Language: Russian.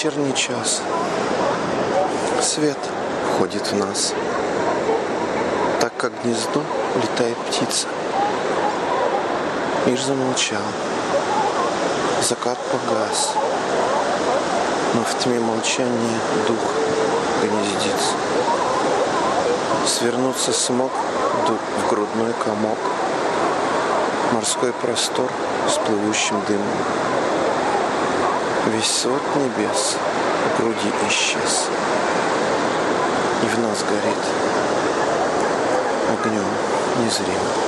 вечерний час. Свет входит в нас, так как в гнездо летает птица. Мир замолчал, закат погас, но в тьме молчания дух гнездится. Свернуться смог в грудной комок, морской простор с плывущим дымом. Весь свод небес в груди исчез, и в нас горит огнем незримым.